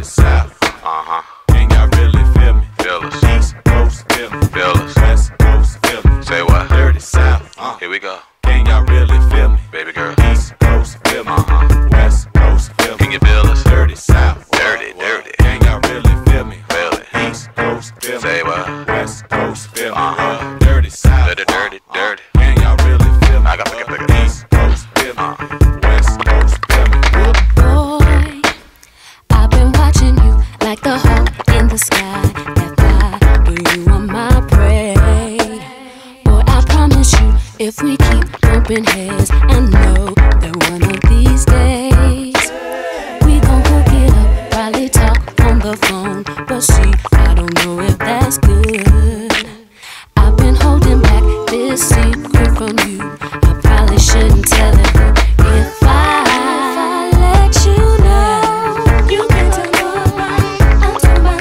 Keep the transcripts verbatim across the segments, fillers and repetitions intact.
dirty South. Uh-huh. Can y'all really feel me? Feel us. East Coast, feel me. Feel us. West Coast, feel me. Say what? Dirty South. Uh. Here we go. Can y'all really feel me? Baby girl. East Coast, feel me. Uh-huh. West Coast, feel me. Can you feel us? Dirty South. Dirty, dirty. Can y'all really feel me? Feel it. East Coast, feel me. Say what? West Coast, feel me. Uh-huh. Dirty South. Dirty, dirty, dirty. Can y'all really feel me? I got pick it, pick it. East Coast, feel me. Uh-huh. West Coast, feel me. Boy, I've been watching you like the hawk in the sky that fly, but you are my prey. Boy, I promise you, if we keep bumping heads, I know that one of these days we gon' hook it up, probably talk on the phone, but see, I don't know if that's good. I've been holding back this secret from you. I probably shouldn't tell it, but if I, if I let you know, you can't tell nobody. I'm talking about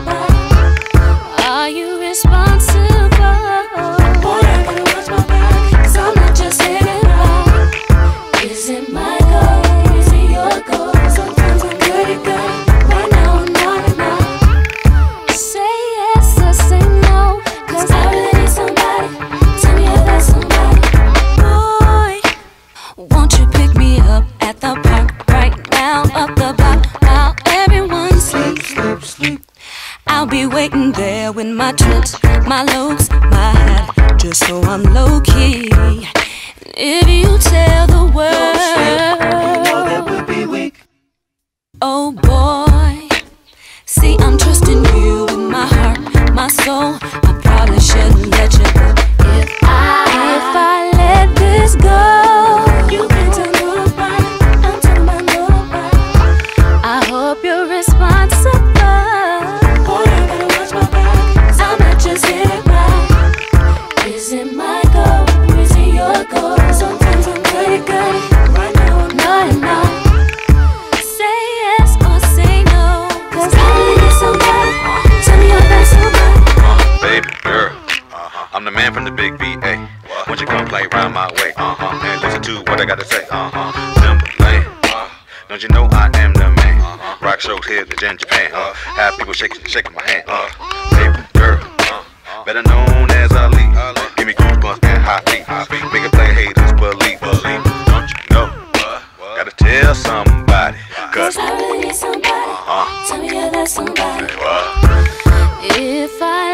nobody. Are you responsible? Boy, I gotta watch my back, 'cause I'm not just hitting back. Is it my goal? Is it your goal? Sometimes I'm pretty good. Right now I'm not enough. Say yes or say no, 'cause I really need somebody. Tell me if that's somebody. Boy, won't you pick me up at the park right now, up the block while everyone sleeps? Sleep, sleep. I'll be waiting there with my trips, my looks, my hat, just so I'm low key. If you tell the world, that would be weak. oh boy, see I'm trusting you with my heart, my soul. I probably shouldn't let you go. If I, if I let this go, you can't tell nobody. I'm talking about nobody. I hope you're responsible. Boy, I gotta watch my back, 'cause I'm not just hitting back. Is it my goal? Is it your goal? Sometimes I'm pretty good. Right now I'm not enough. Say yes or say no, 'cause I really need somebody. Tell me if that's somebody. Uh, baby girl. Uh-huh. I'm the man from the big B A. Won't you come play round my way? Uh-huh. And listen to what I gotta say. Uh-huh. Timberland. Uh, don't you know I am the man? Uh-huh. Rock shows here in Japan. Uh, have people shaking, shaking my hand. Uh, baby girl. Uh, better known as Ali. Uh, give me goosebumps and hot feet. Make it play haters believe. Believe. Don't you know? Gotta tell somebody. 'Cause I really need somebody. uh-huh. Tell me if that's somebody. Say what? If I